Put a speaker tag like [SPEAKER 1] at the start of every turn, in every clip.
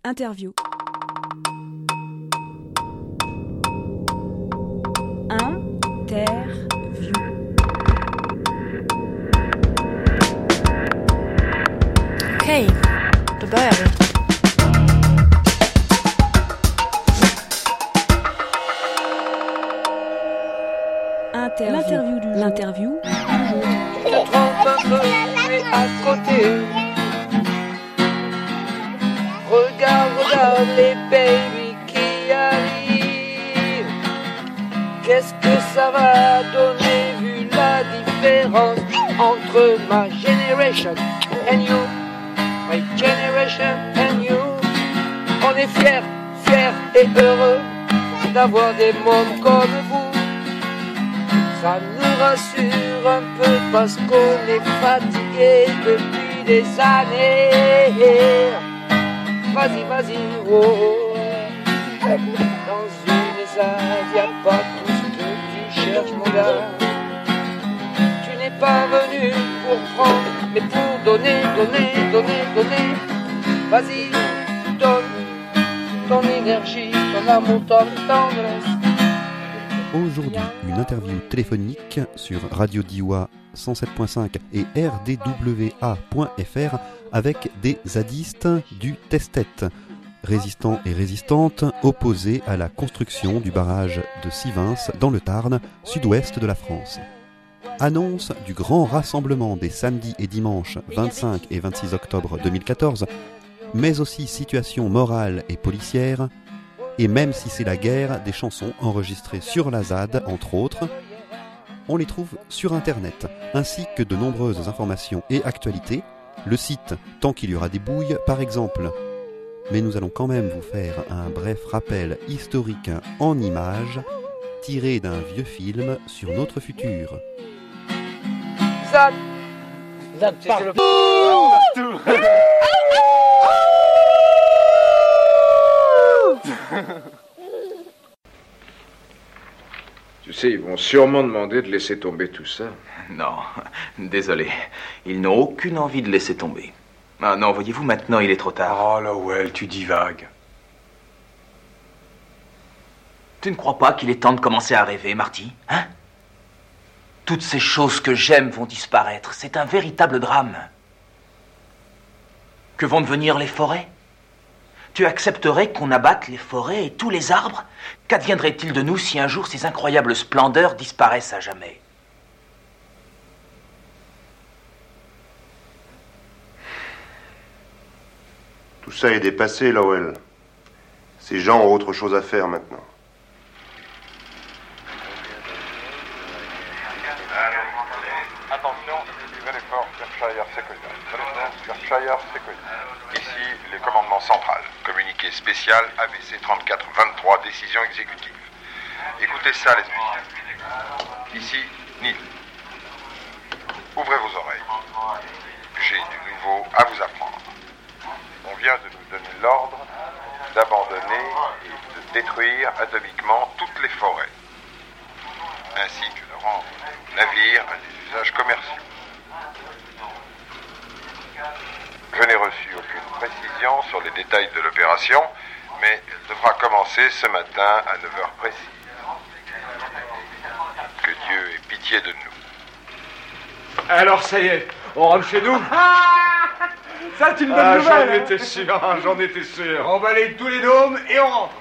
[SPEAKER 1] Interview. Interview.
[SPEAKER 2] Okej, då börjar vi.
[SPEAKER 1] L'interview du jour.
[SPEAKER 3] On trempe un peu, mais à côté. Regarde les baby qui arrivent. Qu'est-ce que ça va donner vu la différence entre ma generation and you, my generation and you. On est fiers et heureux d'avoir des mômes comme vous. Ça nous rassure un peu parce qu'on est fatigué depuis des années. Vas-y, oh. Dans une ZAD, y'a pas tout ce que tu cherches, mon gars. Tu n'es pas venu pour prendre, mais pour donner. Vas-y, donne ton énergie, ton amour, ton tendresse.
[SPEAKER 4] Aujourd'hui, une interview téléphonique sur Radio Diois 107.5 et rdwa.fr avec des zadistes du Testet, résistants et résistantes opposés à la construction du barrage de Sivins dans le Tarn, sud-ouest de la France. Annonce du grand rassemblement des samedis et dimanches 25 et 26 octobre 2014, mais aussi situation morale et policière. Et même si c'est la guerre, des chansons enregistrées sur la ZAD, entre autres, on les trouve sur Internet, ainsi que de nombreuses informations et actualités, le site Tant qu'il y aura des bouilles, par exemple. Mais nous allons quand même vous faire un bref rappel historique en images, tiré d'un vieux film sur notre futur.
[SPEAKER 3] ZAD partout.
[SPEAKER 5] Tu sais, ils vont sûrement demander de laisser tomber tout ça.
[SPEAKER 6] Non, désolé. Ils n'ont aucune envie de laisser tomber. Ah non, voyez-vous, maintenant il est trop tard.
[SPEAKER 7] Oh, Lowell, tu divagues.
[SPEAKER 6] Tu ne crois pas qu'il est temps de commencer à rêver, Marty, hein? Toutes ces choses que j'aime vont disparaître. C'est un véritable drame. Que vont devenir les forêts? Tu accepterais qu'on abatte les forêts et tous les arbres? Qu'adviendrait-il de nous si un jour ces incroyables splendeurs disparaissent à jamais?
[SPEAKER 8] Tout ça est dépassé, Lowell. Ces gens ont autre chose à faire maintenant.
[SPEAKER 9] Attention, Villefort, Shire Sequoia. Ici, les commandements central. Communiqué spécial ABC 3423, décision exécutive. Écoutez ça, les spécialistes. Ici, Neil. Ouvrez vos oreilles. J'ai du nouveau à vous apprendre. On vient de nous donner l'ordre d'abandonner et de détruire atomiquement toutes les forêts, ainsi que de rendre nos navires à des usages commerciaux. Je n'ai reçu aucune précision sur les détails de l'opération, mais elle devra commencer ce matin à 9h précise. Que Dieu ait pitié de nous.
[SPEAKER 7] Alors, ça y est, on rentre chez nous. Ça, c'est une bonne nouvelle. J'en étais sûr. On balaye tous les dômes et on rentre.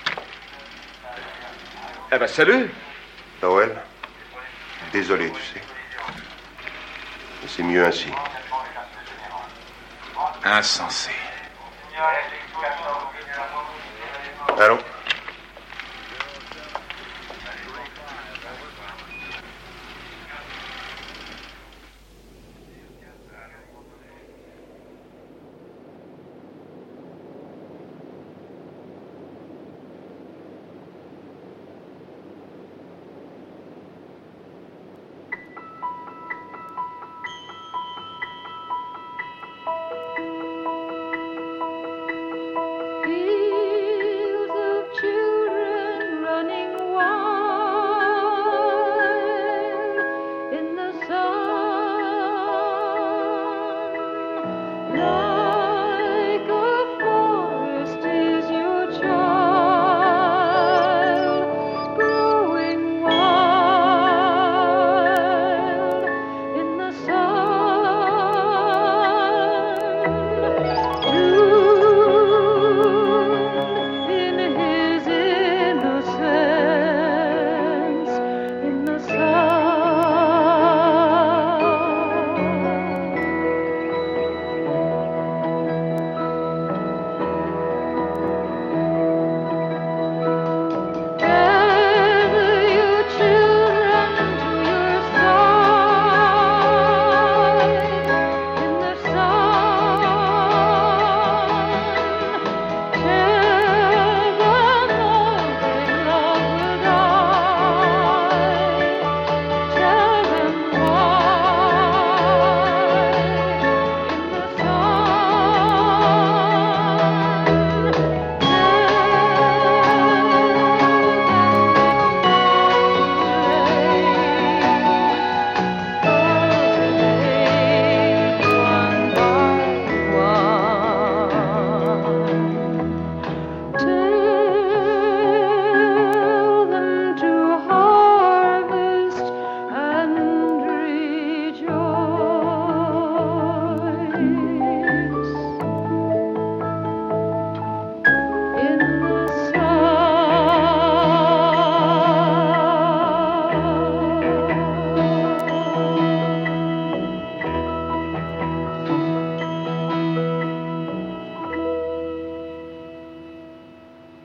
[SPEAKER 7] Eh ben, salut.
[SPEAKER 8] Lowell, désolé, tu sais. Mais c'est mieux ainsi.
[SPEAKER 6] Insensé.
[SPEAKER 8] Allons.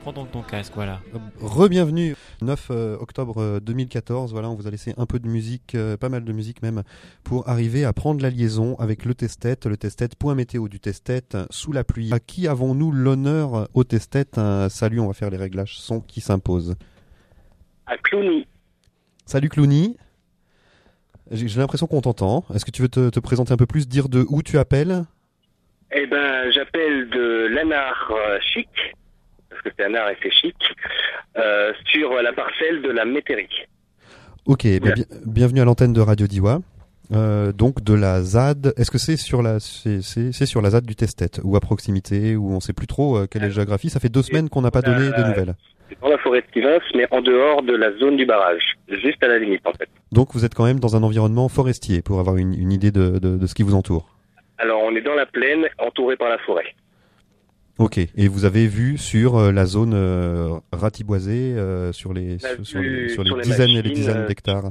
[SPEAKER 10] Prends donc ton casque, voilà.
[SPEAKER 4] Re-bienvenue, 9 octobre 2014, voilà, on vous a laissé un peu de musique, pas mal de musique même, pour arriver à prendre la liaison avec le test-tête, point météo du test-tête, sous la pluie. À qui avons-nous l'honneur au test-tête? Salut, on va faire les réglages son qui s'imposent.
[SPEAKER 11] À Clooney.
[SPEAKER 4] Salut Clooney. J'ai l'impression qu'on t'entend. Est-ce que tu veux te présenter un peu plus, dire de où tu appelles?
[SPEAKER 11] Eh ben, j'appelle de l'Anard Chic, parce que c'est Anard et c'est chic, sur la parcelle de la Métairie.
[SPEAKER 4] Ok, bienvenue à l'antenne de Radio Diois. Donc de la ZAD, est-ce que c'est sur la ZAD du Test-tête ou à proximité, ou on sait plus trop quelle est la géographie? Ça fait 2 semaines qu'on n'a pas donné de nouvelles.
[SPEAKER 11] C'est dans la forêt de Sivens, mais en dehors de la zone du barrage, juste à la limite en fait.
[SPEAKER 4] Donc vous êtes quand même dans un environnement forestier pour avoir une idée de ce qui vous entoure.
[SPEAKER 11] Alors on est dans la plaine, entouré par la forêt.
[SPEAKER 4] Ok, et vous avez vu sur la zone ratiboisée, sur les dizaines et les dizaines d'hectares.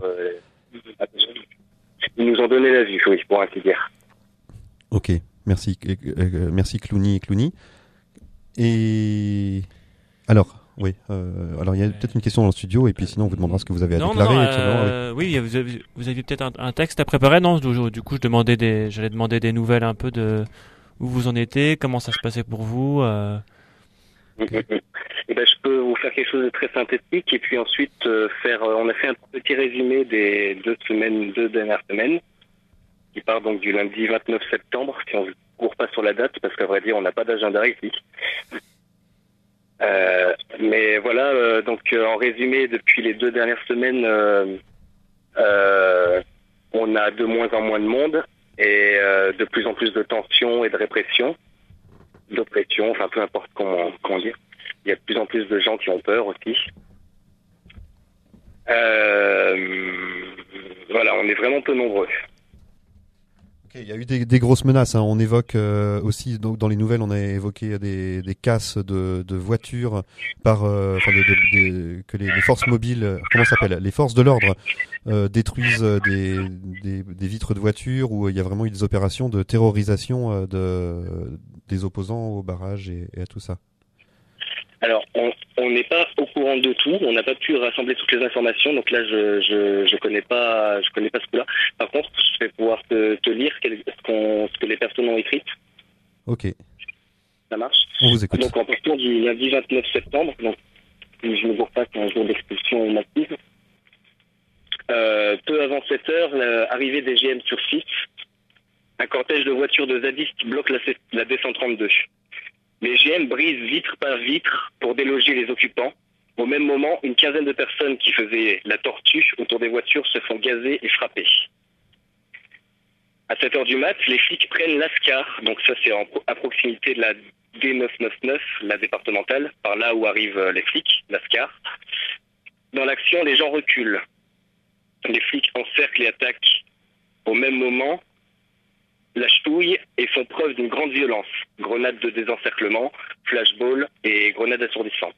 [SPEAKER 11] Ils nous ont donné la vue, oui, pour ainsi dire.
[SPEAKER 4] Ok, merci Clooney. Et alors, oui, alors il y a peut-être une question dans le studio, et puis sinon on vous demandera ce que vous avez à déclarer.
[SPEAKER 10] Oui, vous aviez peut-être un texte à préparer, non? Du coup, j'allais demander des nouvelles un peu de où vous en étiez, comment ça se passait pour vous.
[SPEAKER 11] Eh ben, je peux vous faire quelque chose de très synthétique, et puis ensuite on a fait un petit résumé des 2 dernières semaines, qui part donc du lundi 29 septembre, si on ne court pas sur la date, parce qu'à vrai dire, on n'a pas d'agenda ici. Mais voilà, donc en résumé, depuis les 2 dernières semaines, on a de moins en moins de monde, et de plus en plus de tensions et de répression. D'oppression, enfin peu importe comment dire. Il y a de plus en plus de gens qui ont peur aussi. Voilà, on est vraiment peu nombreux.
[SPEAKER 4] Okay, il y a eu des grosses menaces. On évoque aussi, donc dans les nouvelles, on a évoqué des casses de voitures que les forces mobiles, comment ça s'appelle, les forces de l'ordre détruisent des vitres de voitures, où il y a vraiment eu des opérations de terrorisation des opposants au barrage et à tout ça.
[SPEAKER 11] Alors, on n'est pas au courant de tout. On n'a pas pu rassembler toutes les informations. Donc là, je connais pas ce coup-là. Par contre, je vais pouvoir te lire ce que les personnes ont écrit.
[SPEAKER 4] Ok.
[SPEAKER 11] Ça marche.
[SPEAKER 4] On vous écoute.
[SPEAKER 11] Donc, en partant du lundi 29 septembre, donc je ne vois pas qu'un jour d'expulsion massive. Peu avant 7 heures, arrivée des GM sur site. Un cortège de voitures de zadistes bloque la D132. Les GM brisent vitre par vitre pour déloger les occupants. Au même moment, une quinzaine de personnes qui faisaient la tortue autour des voitures se font gazer et frapper. À 7h du mat, les flics prennent l'ASCAR, donc ça c'est à proximité de la D999, la départementale, par là où arrivent les flics, l'ASCAR. Dans l'action, les gens reculent. Les flics encerclent et attaquent. Au même moment, la ch'touille et font preuve d'une grande violence. Grenades de désencerclement, flashball et grenades assourdissantes.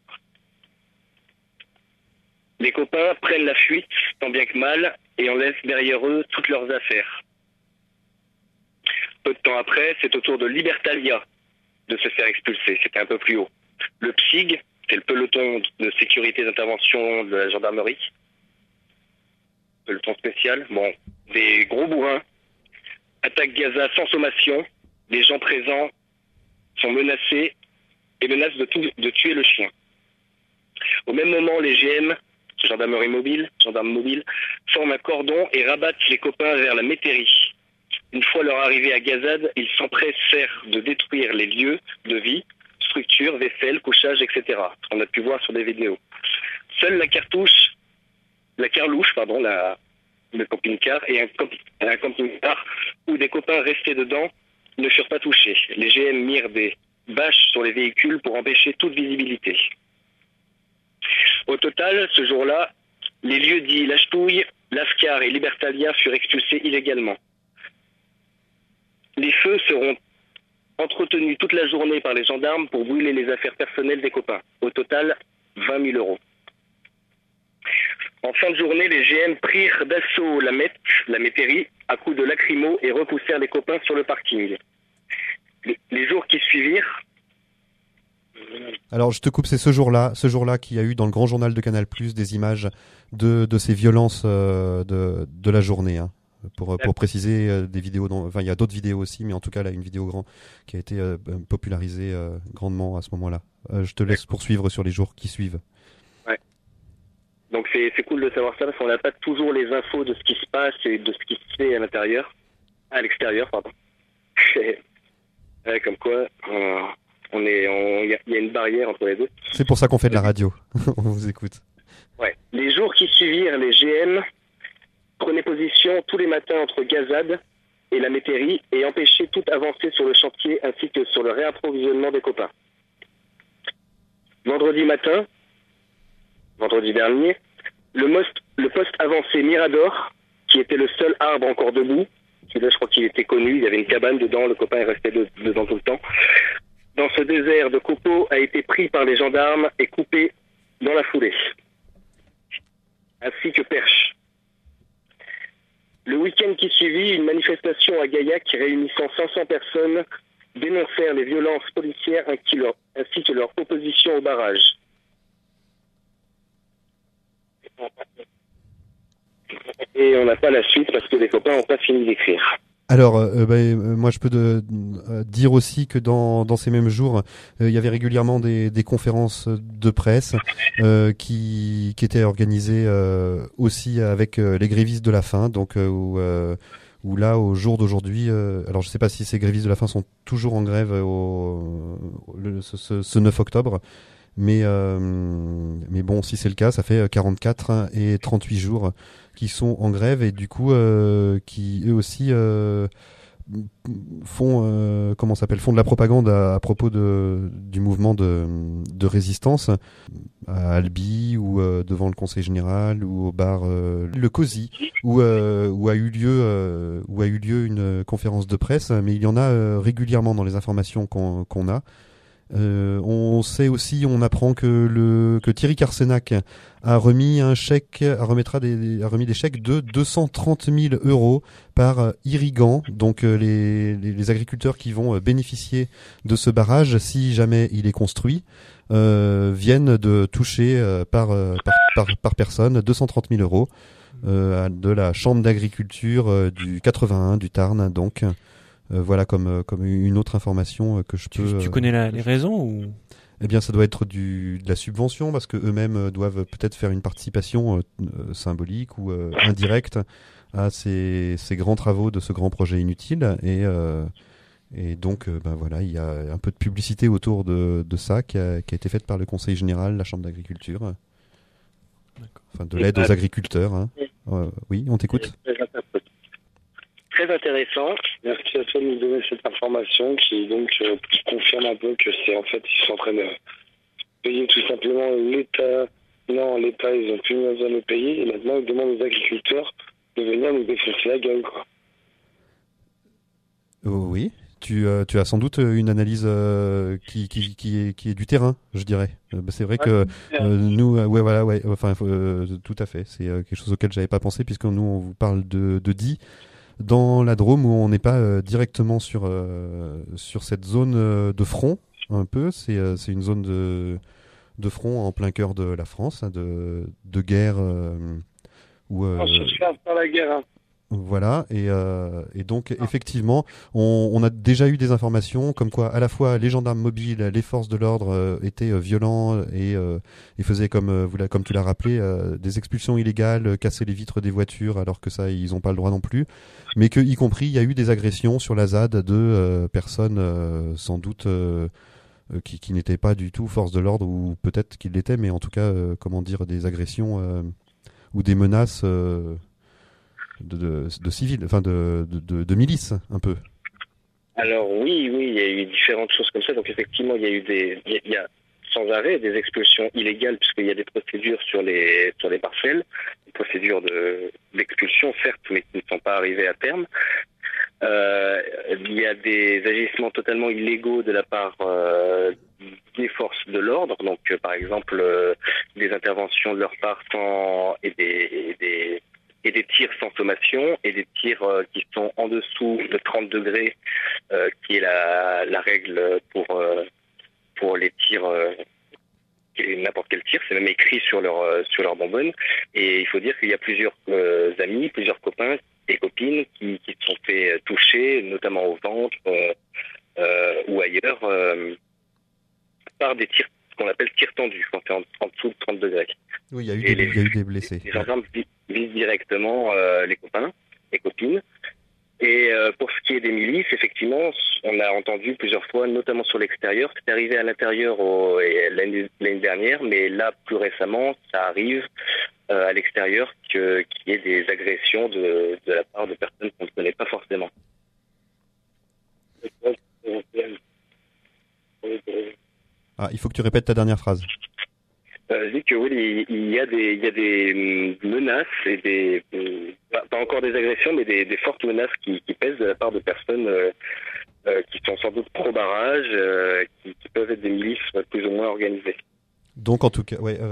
[SPEAKER 11] Les copains prennent la fuite, tant bien que mal, et en laissent derrière eux toutes leurs affaires. Peu de temps après, c'est au tour de Libertalia de se faire expulser. C'était un peu plus haut. Le PSIG, c'est le peloton de sécurité d'intervention de la gendarmerie. Peloton spécial. Bon, des gros bourrins. Attaque Gaza sans sommation. Les gens présents sont menacés et menacent de tuer le chien. Au même moment, les GM, gendarmes mobiles, forment un cordon et rabattent les copains vers la Métairie. Une fois leur arrivée à Gazad, ils s'empressèrent de détruire les lieux de vie, structures, vaisselle, couchage, etc. On a pu voir sur des vidéos. Seule le camping-car et un camping-car où des copains restés dedans ne furent pas touchés. Les GM mirent des bâches sur les véhicules pour empêcher toute visibilité. Au total, ce jour-là, les lieux dits La Ch'touille, l'Ascar et Libertalia furent expulsés illégalement. Les feux seront entretenus toute la journée par les gendarmes pour brûler les affaires personnelles des copains. Au total, 20 000 €. En fin de journée, les GM prirent d'assaut la Métairie, à coups de lacrymo et repoussèrent les copains sur le parking. Les jours qui suivirent,
[SPEAKER 4] Alors je te coupe, c'est ce jour-là qu'il y a eu dans le grand journal de Canal+, des images de ces violences de la journée. Hein. Pour préciser des vidéos, il y a d'autres vidéos aussi, mais en tout cas là une vidéo qui a été popularisée grandement à ce moment-là. Je te laisse poursuivre sur les jours qui suivent.
[SPEAKER 11] Ouais. Donc c'est cool de savoir ça parce qu'on n'a pas toujours les infos de ce qui se passe et de ce qui se fait à l'extérieur, pardon. Ouais, comme quoi, il y a une barrière entre les deux.
[SPEAKER 4] C'est pour ça qu'on fait de la radio. On vous écoute.
[SPEAKER 11] Ouais. Les jours qui suivirent, les GM prenaient position tous les matins entre Gazad et la métairie et empêchaient toute avancée sur le chantier ainsi que sur le réapprovisionnement des copains. Vendredi dernier, le poste avancé Mirador, qui était le seul arbre encore debout, là je crois qu'il était connu, il y avait une cabane dedans, le copain est resté dedans tout le temps. Dans ce désert de copeaux a été pris par les gendarmes et coupé dans la foulée. Ainsi que Perche. Le week-end qui suivit, une manifestation à Gaillac réunissant 500 personnes dénoncèrent les violences policières ainsi que leur opposition au barrage. Et on n'a pas la suite parce que les copains n'ont pas fini d'écrire.
[SPEAKER 4] Alors, moi je peux dire aussi que dans ces mêmes jours, il y avait régulièrement des conférences de presse qui étaient organisées aussi avec les grévistes de la faim, donc où là, au jour d'aujourd'hui, alors je sais pas si ces grévistes de la faim sont toujours en grève ce 9 octobre, mais bon, si c'est le cas, ça fait 44 et 38 jours qui sont en grève et du coup qui eux aussi font de la propagande à propos du mouvement de résistance à Albi ou devant le Conseil général ou au bar le COSI où a eu lieu une conférence de presse, mais il y en a régulièrement dans les informations qu'on a. On sait aussi, on apprend que Thierry Carsenac a remis des chèques de 230 000 € par irrigant, donc les agriculteurs qui vont bénéficier de ce barrage si jamais il est construit viennent de toucher par personne 230 000 € de la chambre d'agriculture du 81 du Tarn, donc. Voilà comme une autre information que je peux...
[SPEAKER 10] Tu connais les raisons ou...
[SPEAKER 4] Eh bien, ça doit être de la subvention parce que eux-mêmes doivent peut-être faire une participation symbolique ou indirecte à ces grands travaux de ce grand projet inutile et donc voilà, il y a un peu de publicité autour de ça qui a été faite par le Conseil général, la Chambre d'agriculture, enfin de l'aide aux agriculteurs. Hein. Oui, on t'écoute.
[SPEAKER 11] Très intéressant. Merci à toi de nous donner cette information qui donc confirme un peu que c'est en fait ils sont en train de payer tout simplement l'État. Non, l'État ils ont plus besoin de le payer et maintenant ils demandent aux agriculteurs de venir nous défoncer la gueule quoi.
[SPEAKER 4] Oui, tu as sans doute une analyse qui est du terrain, je dirais. C'est vrai que nous, tout à fait. C'est quelque chose auquel j'avais pas pensé puisque nous on vous parle de Die. Dans la Drôme où on n'est pas directement sur cette zone de front, un peu, c'est une zone de front en plein cœur de la France, hein, de guerre où
[SPEAKER 11] on se passe par la guerre. Hein.
[SPEAKER 4] Voilà, et donc effectivement, on a déjà eu des informations comme quoi à la fois les gendarmes mobiles, les forces de l'ordre étaient violents et faisaient comme tu l'as rappelé, des expulsions illégales, casser les vitres des voitures alors que ça ils n'ont pas le droit non plus, mais que y compris il y a eu des agressions sur la ZAD de personnes sans doute qui n'étaient pas du tout forces de l'ordre ou peut-être qu'ils l'étaient, mais en tout cas des agressions ou des menaces. De civils, enfin de milices un peu.
[SPEAKER 11] Alors oui, il y a eu différentes choses comme ça. Donc effectivement, il y a sans arrêt des expulsions illégales puisqu'il y a des procédures sur les parcelles, des procédures d'expulsion certes, mais qui ne sont pas arrivées à terme. Il y a des agissements totalement illégaux de la part des forces de l'ordre, donc par exemple des interventions de leur part et des tirs sans sommation et des tirs qui sont en dessous de 30 degrés, qui est la règle pour les tirs n'importe quel tir, c'est même écrit sur leur bonbonne. Et il faut dire qu'il y a plusieurs amis, plusieurs copains et copines qui se sont fait toucher, notamment au ventre ou ailleurs, par des tirs, ce qu'on appelle tirs tendus, quand c'est en dessous de 30 degrés.
[SPEAKER 4] Oui, il y a eu des blessés.
[SPEAKER 11] Les gendarmes visent directement les copains et copines. Et pour ce qui est des milices, effectivement, on a entendu plusieurs fois, notamment sur l'extérieur. C'est arrivé à l'intérieur l'année dernière, mais là, plus récemment, ça arrive à l'extérieur qu'il y ait des agressions de la part de personnes qu'on ne connaît pas forcément.
[SPEAKER 4] Ah, il faut que tu répètes ta dernière phrase.
[SPEAKER 11] Je dis que oui, il y a des menaces et pas encore des agressions, mais des fortes menaces qui pèsent de la part de personnes qui sont sans doute pro-barrage, qui peuvent être des milices plus ou moins organisées.
[SPEAKER 4] Donc en tout cas, ouais.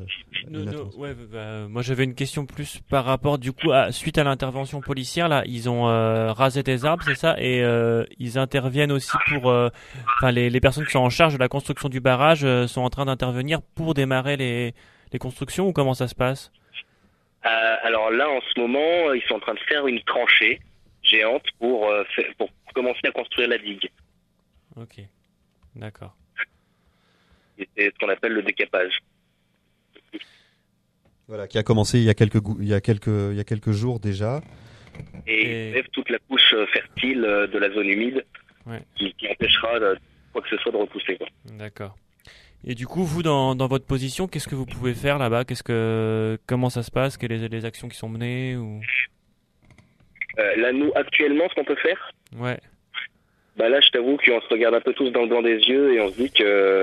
[SPEAKER 10] Moi j'avais une question plus par rapport du coup suite à l'intervention policière là, ils ont rasé des arbres, c'est ça, et ils interviennent aussi pour, les personnes qui sont en charge de la construction du barrage sont en train d'intervenir pour démarrer les constructions, ou comment ça se passe?
[SPEAKER 11] Alors là en ce moment ils sont en train de faire une tranchée géante pour commencer à construire la digue.
[SPEAKER 10] Ok, d'accord.
[SPEAKER 11] C'est ce qu'on appelle le décapage.
[SPEAKER 4] Voilà, qui a commencé il y a quelques jours déjà.
[SPEAKER 11] Et il lève toute la couche fertile de la zone humide, qui empêchera quoi que ce soit de repousser, quoi.
[SPEAKER 10] D'accord. Et du coup, vous, dans votre position, qu'est-ce que vous pouvez faire là-bas? Comment ça se passe? Quelles sont les actions qui sont menées ou...
[SPEAKER 11] Là, nous, actuellement, ce qu'on peut faire?
[SPEAKER 10] Ouais.
[SPEAKER 11] Bah là, je t'avoue qu'on se regarde un peu tous dans le blanc des yeux et on se dit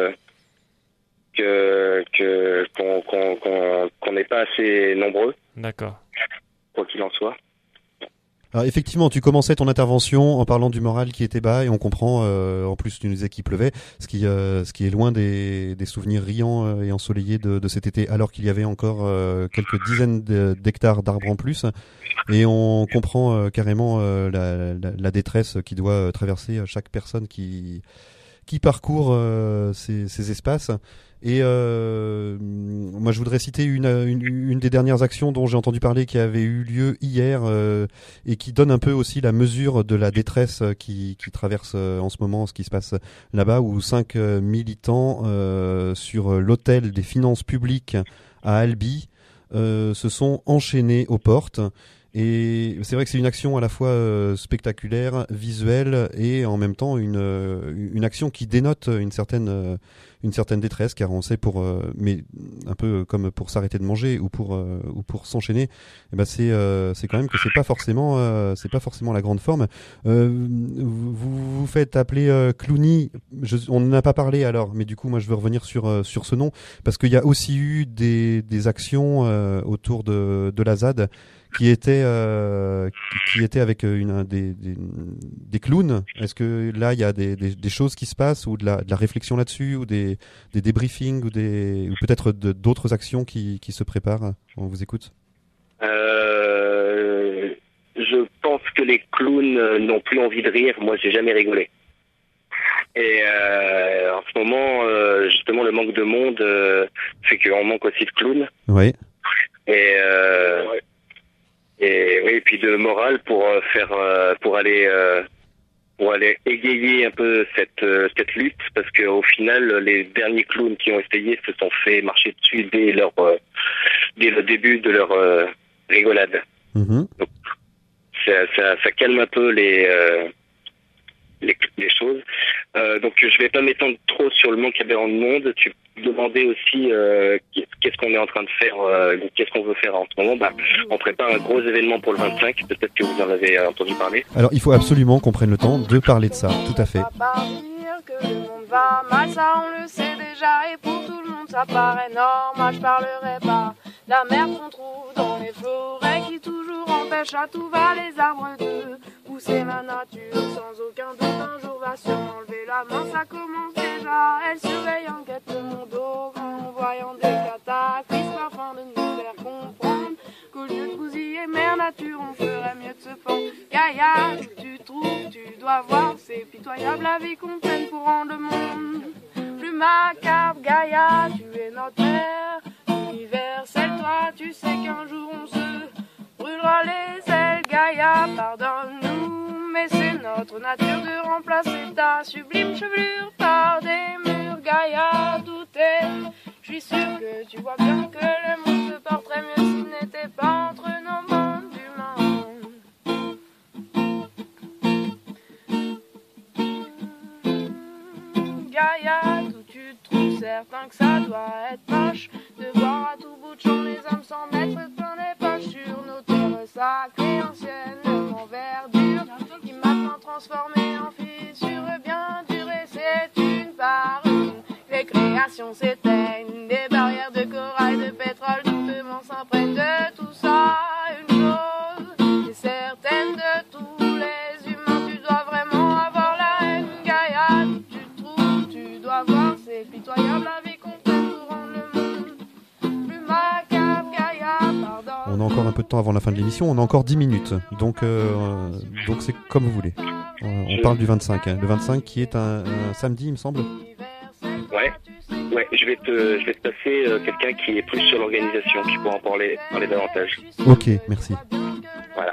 [SPEAKER 11] qu'on n'est pas assez nombreux.
[SPEAKER 10] D'accord.
[SPEAKER 11] Quoi qu'il en soit.
[SPEAKER 4] Alors effectivement, tu commençais ton intervention en parlant du moral qui était bas, et on comprend, en plus tu nous disais qu'il pleuvait, ce qui est loin des souvenirs riants et ensoleillés de cet été, alors qu'il y avait encore quelques dizaines d'hectares d'arbres en plus, et on comprend carrément la détresse qui doit traverser chaque personne qui parcourt ces espaces. Et moi je voudrais citer une des dernières actions dont j'ai entendu parler, qui avait eu lieu hier et qui donne un peu aussi la mesure de la détresse qui traverse en ce moment ce qui se passe là-bas, où 5 militants sur l'hôtel des finances publiques à Albi se sont enchaînés aux portes. Et c'est vrai que c'est une action à la fois spectaculaire, visuelle, et en même temps une action qui dénote une certaine détresse, car on sait mais un peu comme pour s'arrêter de manger ou pour s'enchaîner, et ben c'est quand même que c'est pas forcément la grande forme. Vous faites appeler Clooney, on n'en a pas parlé alors, mais du coup moi je veux revenir sur ce nom, parce qu'il y a aussi eu des actions autour de la ZAD qui était avec des clowns. Est-ce que là il y a des choses qui se passent, ou de la réflexion là-dessus, ou des débriefings, ou peut-être d'autres actions qui se préparent? On vous écoute.
[SPEAKER 11] Je pense que les clowns n'ont plus envie de rire. Moi, j'ai jamais rigolé. Et en ce moment, justement, le manque de monde fait qu'on manque aussi de clowns.
[SPEAKER 4] Oui.
[SPEAKER 11] Et puis de morale pour aller égayer un peu cette lutte, parce que au final les derniers clowns qui ont essayé se sont fait marcher dessus dès le début de leur rigolade.
[SPEAKER 4] Mmh.
[SPEAKER 11] Donc ça calme un peu les choses. Donc je vais pas m'étendre trop sur le manque aberrant de monde. Tu demandais aussi qu'est-ce qu'on est en train de faire, qu'est-ce qu'on veut faire en ce moment. On prépare un gros événement pour le 25, peut-être que vous en avez entendu parler.
[SPEAKER 4] Alors il faut absolument qu'on prenne le temps de parler de ça, tout à fait.
[SPEAKER 2] Que le monde va mal, ça on le sait déjà, et pour tout le monde ça paraît normal. Je parlerai pas la merde qu'on trouve dans les forêts, qui toujours empêche à tout va les arbres de pousser. La nature sans aucun doute un jour va sûrement lever la main, ça commence déjà. Elle surveille en quête de mon dos, en voyant des cataclysmes, afin de nous faire comprendre qu'au lieu de bousiller mère nature, on ferait mieux de se fendre. Gaïa, tu trouves, tu dois voir, c'est pitoyable la vie qu'on peine pour rendre le monde plus macabre Gaïa, tu es notre père universel, toi tu sais qu'un jour on se brûlera les ailes. Gaïa, pardonne-nous, mais c'est notre nature de remplacer ta sublime chevelure par des murs. Gaïa, douter, je suis sûr que tu vois bien que le monde se porterait mieux s'il n'était pas entre nos mondes humains. Gaïa, d'où tu te trouves certain que ça doit être moche de voir à tout bout de champ les hommes s'en mettre plein les poches sur nos terres sacrées anciennes en verdure qui maintenant transformées en fissures bien durées. C'est une par une, les créations s'éteignent, des barrières de corail, de pétrole, doucement s'imprègnent de tout ça. Une chose est certaine, de tous les humains, tu dois vraiment avoir la haine. Gaïa, d'où tu te trouves, tu dois voir, c'est pitoyable la vie qu'on fait pour rendre le monde plus macabre. Gaïa, pardonne.
[SPEAKER 4] On a encore un peu de temps avant la fin de l'émission, on a encore 10 minutes, donc c'est comme vous voulez. On parle du 25, hein. Le 25 qui est un samedi, il me semble.
[SPEAKER 11] Ouais, je vais te passer quelqu'un qui est plus sur l'organisation, qui pourra en parler davantage.
[SPEAKER 4] Ok, merci.
[SPEAKER 11] Voilà.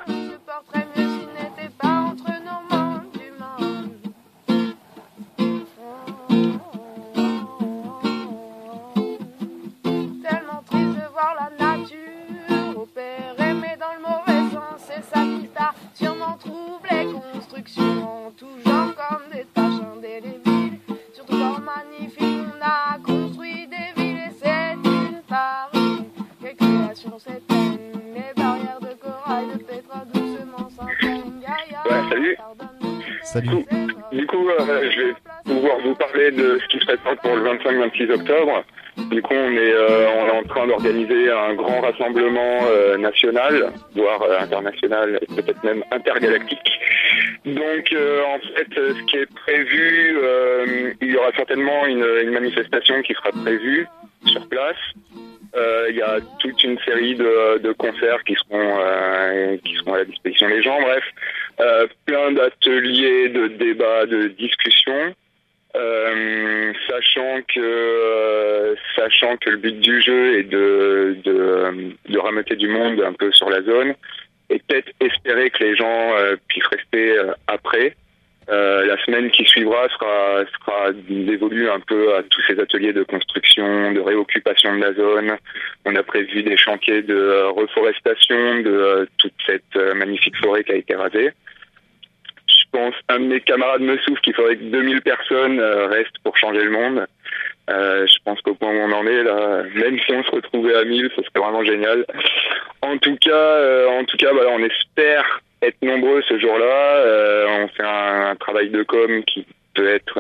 [SPEAKER 2] Tellement triste de voir la nature opérer, mais dans le mauvais sens, c'est ça qui t'a sûrement troublé. Construction, tout genre comme des tâches indélébiles, surtout dans magnifique, on a construit des villes et c'est une par une. Les créations s'éteignent, les barrières de corail, de pétrole doucement s'imprègnent.
[SPEAKER 11] Ouais, salut.
[SPEAKER 4] Salut.
[SPEAKER 11] Du coup, je vais pouvoir vous parler de ce qui se prépare pour le 25-26 octobre. Du coup, on est en train d'organiser un grand rassemblement national, voire international, et peut-être même intergalactique. Donc, en fait, ce qui est prévu, il y aura certainement une manifestation qui sera prévue sur place. Il y a toute une série de concerts qui seront à la disposition des gens. Bref, plein d'ateliers, de débats, de discussions. Sachant que le but du jeu est de rameuter du monde un peu sur la zone et peut-être espérer que les gens puissent rester après. La semaine qui suivra sera dévolue un peu à tous ces ateliers de construction, de réoccupation de la zone. On a prévu des chantiers de reforestation de toute cette magnifique forêt qui a été rasée. Je pense, un de mes camarades me souffle qu'il faudrait que 2000 personnes restent pour changer le monde. Je pense qu'au point où on en est là, même si on se retrouvait à 1000, ce serait vraiment génial. En tout cas, voilà, on espère être nombreux ce jour-là. On fait un travail de com qui peut être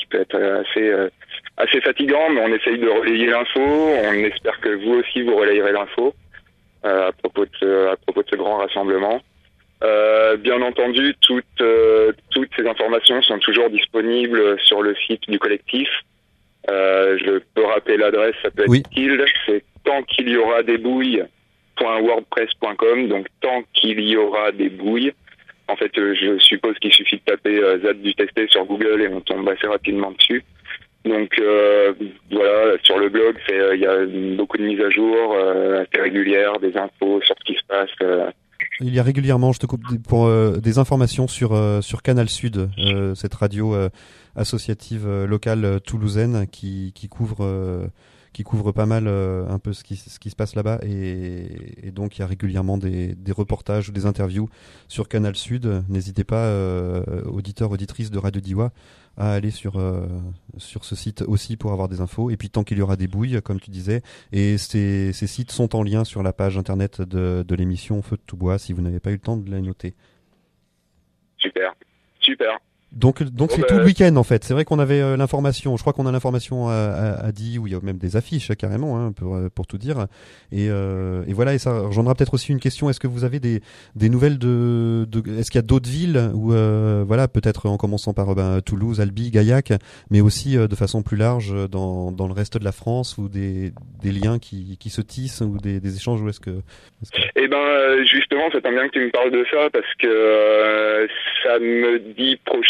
[SPEAKER 11] assez fatigant, mais on essaye de relayer l'info. On espère que vous aussi vous relayerez l'info à propos de ce grand rassemblement. Bien entendu, toutes ces informations sont toujours disponibles sur le site du collectif. Je peux rappeler l'adresse, ça peut être utile. C'est tant qu'il y aura des bouilles.wordpress.com. Donc tant qu'il y aura des bouilles. En fait, je suppose qu'il suffit de taper ZAD du testé sur Google et on tombe assez rapidement dessus. Donc voilà, sur le blog, il y a beaucoup de mises à jour assez régulières, des infos sur ce qui se passe.
[SPEAKER 4] Il y a régulièrement, je te coupe, pour des informations sur Canal Sud, cette radio associative locale toulousaine qui couvre pas mal un peu ce qui se passe là-bas et donc il y a régulièrement des reportages ou des interviews sur Canal Sud. N'hésitez pas, auditeurs, auditrices de Radio Diois, à aller sur ce site aussi pour avoir des infos. Et puis tant qu'il y aura des bouilles, comme tu disais, et ces sites sont en lien sur la page internet de l'émission Feu de tout bois si vous n'avez pas eu le temps de les noter.
[SPEAKER 11] Super.
[SPEAKER 4] Donc c'est tout le week-end en fait. C'est vrai qu'on avait l'information. Je crois qu'on a l'information à Die où il y a même des affiches carrément hein, pour tout dire. Et voilà. Et ça engendrera peut-être aussi une question. Est-ce que vous avez des nouvelles de est-ce qu'il y a d'autres villes où voilà, peut-être en commençant par Toulouse, Albi, Gaillac, mais aussi de façon plus large dans le reste de la France où des liens qui se tissent ou des échanges où est-ce que...
[SPEAKER 11] Eh ben justement, ça tombe bien que tu me parles de ça parce que samedi prochain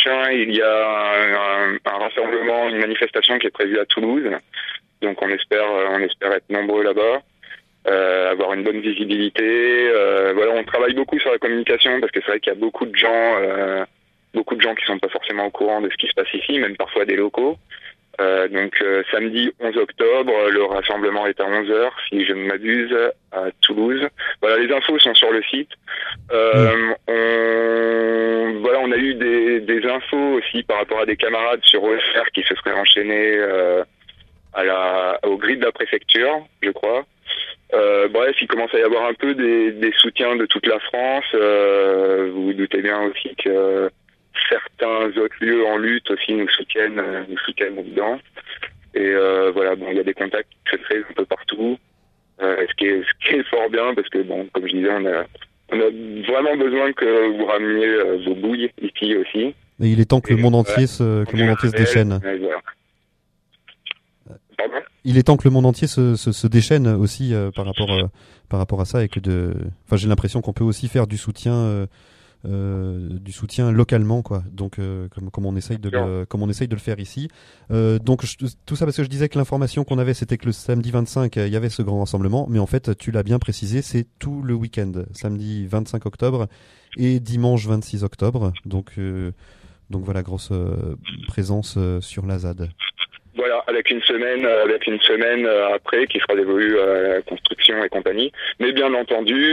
[SPEAKER 12] prochain, il y a un rassemblement, une manifestation qui est prévue à Toulouse. Donc on espère être nombreux là-bas, avoir une bonne visibilité. Voilà, on travaille beaucoup sur la communication parce que c'est vrai qu'il y a beaucoup de gens qui sont pas forcément au courant de ce qui se passe ici, même parfois des locaux. Donc samedi 11 octobre, le rassemblement est à 11h, si je ne m'abuse, à Toulouse. Voilà, les infos sont sur le site. On a eu des infos aussi par rapport à des camarades sur OFR qui se seraient enchaînés au grid de la préfecture, je crois. Bref, il commence à y avoir un peu des soutiens de toute la France. Vous vous doutez bien aussi que certains autres lieux en lutte aussi nous soutiennent dedans. Et voilà, bon, il y a des contacts qui se créent un peu partout, ce qui est fort bien parce que bon, comme je disais, on a vraiment besoin que vous rameniez vos bouilles ici aussi.
[SPEAKER 4] Et il est temps que le monde entier se déchaîne.
[SPEAKER 12] Voilà. Pardon ?
[SPEAKER 4] Il est temps que le monde entier se déchaîne aussi par rapport à ça et que j'ai l'impression qu'on peut aussi faire du soutien localement, quoi. Donc comme on essaye de le faire ici. Donc tout ça parce que je disais que l'information qu'on avait, c'était que le samedi 25 il y avait ce grand rassemblement, mais en fait tu l'as bien précisé, c'est tout le week-end, samedi 25 octobre et dimanche 26 octobre. Donc voilà, grosse présence sur la ZAD.
[SPEAKER 12] Voilà, avec une semaine après qui sera dévolue à la construction et compagnie. Mais bien entendu,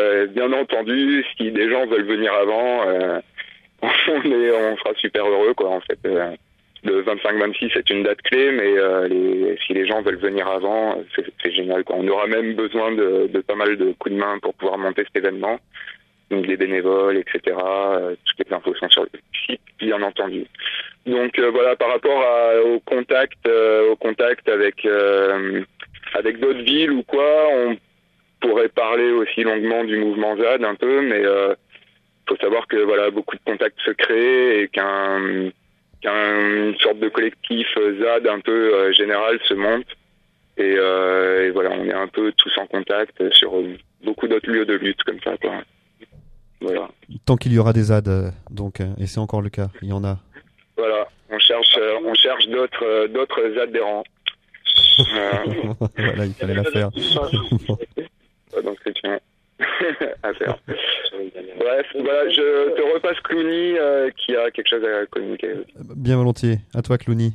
[SPEAKER 12] si des gens veulent venir avant, on sera super heureux, quoi. En fait, le 25-26 c'est une date clé, mais si les gens veulent venir avant, c'est génial, quoi. On aura même besoin de pas mal de coups de main pour pouvoir monter cet événement. Donc des bénévoles, etc. Toutes les infos sont sur le site, bien entendu. Donc voilà, par rapport au contact avec d'autres villes ou quoi, on pourrait parler aussi longuement du mouvement ZAD un peu, mais faut savoir que voilà, beaucoup de contacts se créent et qu'une sorte de collectif ZAD un peu général se monte. Et voilà, on est un peu tous en contact sur beaucoup d'autres lieux de lutte comme ça, quoi. Voilà.
[SPEAKER 4] Tant qu'il y aura des ZAD, donc, et c'est encore le cas, il y en a.
[SPEAKER 12] Voilà, on cherche d'autres adhérents.
[SPEAKER 4] Voilà, il fallait la faire.
[SPEAKER 12] D'inscription à faire. Bref, voilà, je te repasse Clooney qui a quelque chose à communiquer.
[SPEAKER 4] Bien volontiers. À toi, Clooney.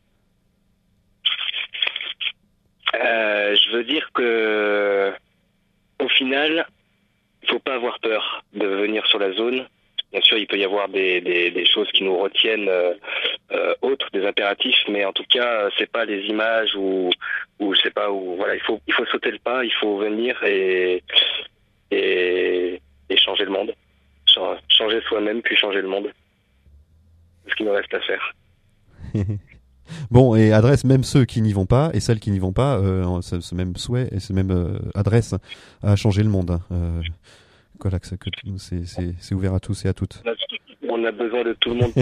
[SPEAKER 11] Je veux dire que, au final, faut pas avoir peur de venir sur la zone. Bien sûr, il peut y avoir des choses qui nous retiennent autres, des impératifs, mais en tout cas, c'est pas les images ou je sais pas, où voilà, il faut sauter le pas, il faut venir et changer le monde, changer soi-même puis changer le monde. C'est ce qu'il nous reste à faire.
[SPEAKER 4] Bon, et adresse même ceux qui n'y vont pas et celles qui n'y vont pas, ce même souhait et ce même adresse à changer le monde. Voilà, c'est ouvert à tous et à toutes.
[SPEAKER 11] On a besoin de tout le monde.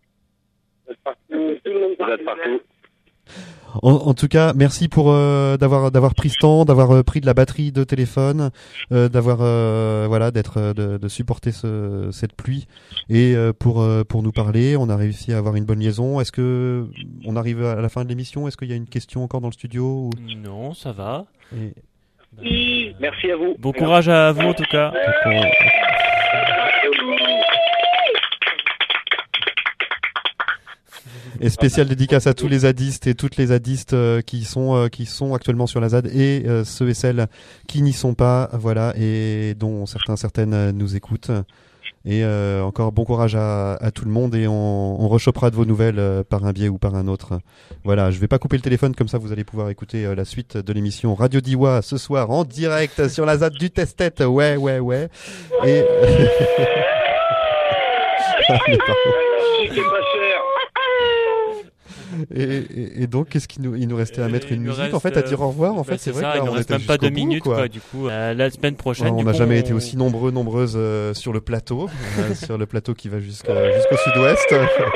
[SPEAKER 11] Vous êtes partout.
[SPEAKER 4] En tout cas, merci pour d'avoir pris ce temps, d'avoir pris de la batterie de téléphone, d'avoir de supporter cette pluie et pour nous parler. On a réussi à avoir une bonne liaison. Est-ce que on arrive à la fin de l'émission? Est-ce qu'il y a une question encore dans le studio ou...
[SPEAKER 10] Non, ça va.
[SPEAKER 11] Merci à vous.
[SPEAKER 10] Bon courage à vous en tout cas.
[SPEAKER 4] Et spéciale dédicace à tous les zadistes et toutes les zadistes qui sont actuellement sur la ZAD et ceux et celles qui n'y sont pas, voilà, et dont certaines nous écoutent. Et encore bon courage à tout le monde et on rechopera de vos nouvelles par un biais ou par un autre. Voilà, je vais pas couper le téléphone, comme ça vous allez pouvoir écouter la suite de l'émission Radio Diois ce soir en direct sur la ZAD du Test-Tête. Ouais. Et... Et donc, qu'est-ce qu'il nous restait à mettre une musique
[SPEAKER 10] reste,
[SPEAKER 4] en fait, à dire au revoir en fait, c'est vrai
[SPEAKER 10] ça,
[SPEAKER 4] que là,
[SPEAKER 10] il nous
[SPEAKER 4] on
[SPEAKER 10] reste
[SPEAKER 4] était
[SPEAKER 10] même pas 2
[SPEAKER 4] jusqu'au
[SPEAKER 10] minutes
[SPEAKER 4] bout,
[SPEAKER 10] quoi. Du coup, la semaine prochaine.
[SPEAKER 4] On n'a jamais été aussi nombreuses sur le plateau, sur le plateau qui va jusqu'au sud-ouest.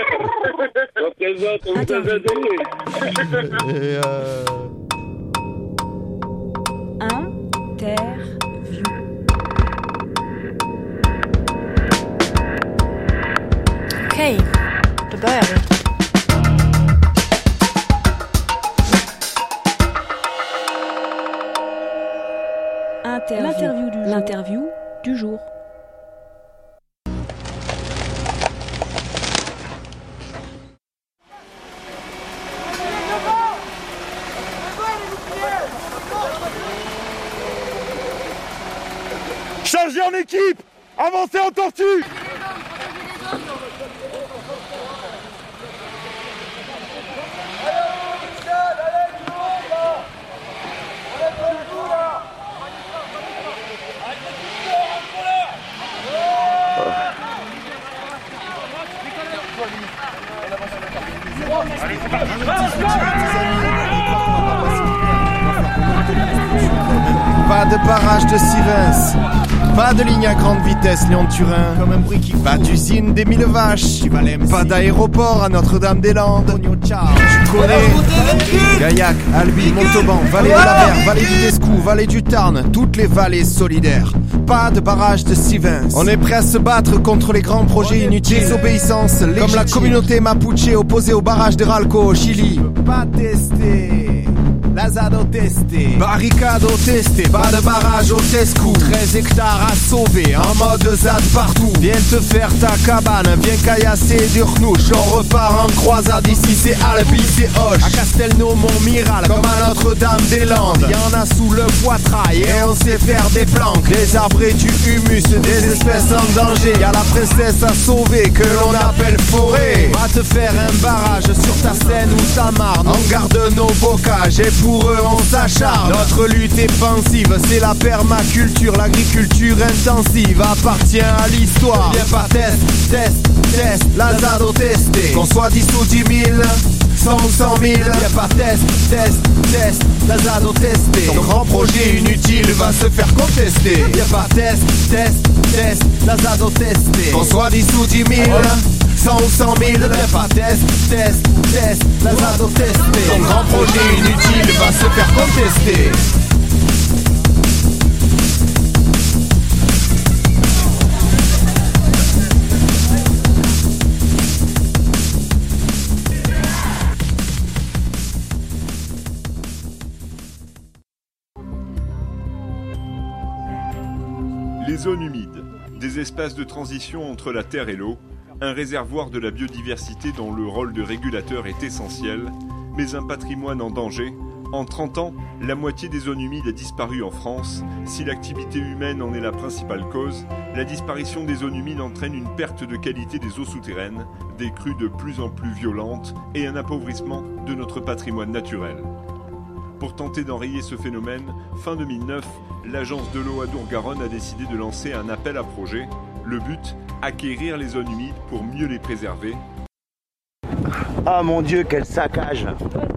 [SPEAKER 4] Et
[SPEAKER 1] Interview.
[SPEAKER 13] Okay.
[SPEAKER 2] pas, Hervé.
[SPEAKER 1] L'interview du jour.
[SPEAKER 13] Chargez en équipe! Avancez en tortue!
[SPEAKER 14] Pas de barrage de Sivens, pas de ligne à grande vitesse Lyon-Turin, pas d'usine des 1000 vaches, pas d'aéroport à Notre-Dame-des-Landes. Tu connais Gaillac, Albi, Montauban, vallée de la Mer, vallée du Descou, vallée du Tarn, toutes les vallées solidaires. Pas de barrage de Sivens. On est prêt à se battre contre les grands projets inutiles. Désobéissance légitime. Comme la communauté mapuche opposée au barrage de Ralco au Chili. Pas testé. Lazado testé, barricade testé, pas de barrage au Tescou, 13 hectares à sauver, en mode ZAD partout. Viens te faire ta cabane, viens caillasser du renouche. On repart en croisade, ici c'est Albi, c'est Hoche. À Castelnau, Montmiral, comme à Notre-Dame-des-Landes. Y'en a sous le poitrail et on sait faire des planques. Des arbres et du humus, des espèces en danger. Y'a la princesse à sauver que l'on appelle forêt. Va te faire un barrage sur ta Seine ou ta Marne. On garde nos bocages et pour eux on s'acharne. Notre lutte est pensive, c'est la permaculture. L'agriculture intensive appartient à l'histoire. Viens pas test, Lazado testé. Qu'on soit 10 ou 10 000, 100 ou 100 000. Viens pas test, Lazado testé. Ton grand projet inutile va se faire contester. Viens pas test, Lazado testé. Qu'on soit 10 ou 10 000, 100 ou 100 000, viens pas test, Lazado testé. Ton grand projet inutile va se faire contester.
[SPEAKER 15] Les zones humides, des espaces de transition entre la terre et l'eau, un réservoir de la biodiversité dont le rôle de régulateur est essentiel, mais un patrimoine en danger. En 30 ans, la moitié des zones humides a disparu en France. Si l'activité humaine en est la principale cause, la disparition des zones humides entraîne une perte de qualité des eaux souterraines, des crues de plus en plus violentes et un appauvrissement de notre patrimoine naturel. Pour tenter d'enrayer ce phénomène, fin 2009, l'agence de l'eau Adour-Garonne a décidé de lancer un appel à projet. Le but, acquérir les zones humides pour mieux les préserver.
[SPEAKER 16] Ah mon Dieu, quel saccage!